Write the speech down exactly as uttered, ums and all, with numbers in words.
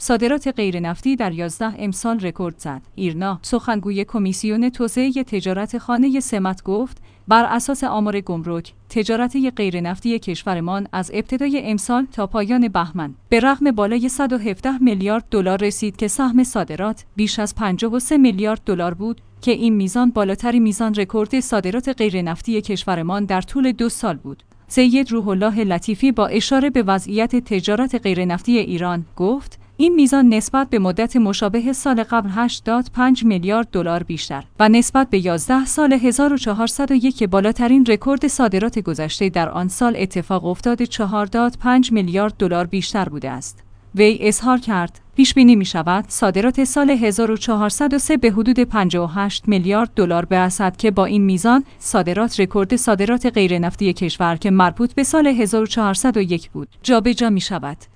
صادرات غیرنفتی در یازده امسال رکورد زد. ایرنا، سخنگوی کمیسیون توسعه تجارت خانه سمت گفت بر اساس آمار گمرک، تجارت غیرنفتی کشورمان از ابتدای امسال تا پایان بهمن به رغم بالای صد و هفده میلیارد دلار رسید که سهم صادرات بیش از پنجاه و سه میلیارد دلار بود که این میزان بالاترین میزان رکورد صادرات غیرنفتی کشورمان در طول دو سال بود. سید روح الله لطیفی با اشاره به وضعیت تجارت غیرنفتی ایران گفت این میزان نسبت به مدت مشابه سال قبل هشتاد و پنج میلیارد دلار بیشتر و نسبت به یازده سال هزار و چهارصد و یک که بالاترین رکورد صادرات گذشته در آن سال اتفاق افتاد چهارداد و پنج میلیارد دلار بیشتر بوده است. وی اظهار کرد پیش بینی می شود صادرات سال هزار و چهارصد و سه به حدود پنجاه و هشت میلیارد دلار برسد که با این میزان صادرات رکورد صادرات غیرنفتی کشور که مربوط به سال هزار و چهارصد و یک بود جابجا می شود.